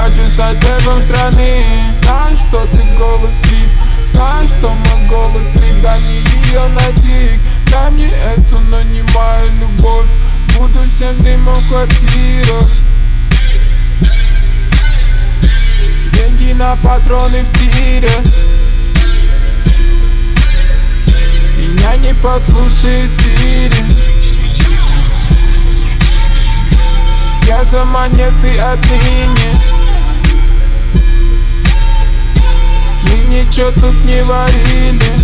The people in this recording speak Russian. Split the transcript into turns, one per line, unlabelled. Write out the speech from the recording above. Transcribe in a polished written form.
хочу стать первым страны. Знаю, что ты голос трип, знаю, что мой голос трип. Дай мне ее на дик, дай мне эту, но не мою любовь. Буду всем дымом в квартирах. Деньги на патроны в тире. Меня не подслушает Сири. Я за монеты отныне. Мы ничего тут не варили.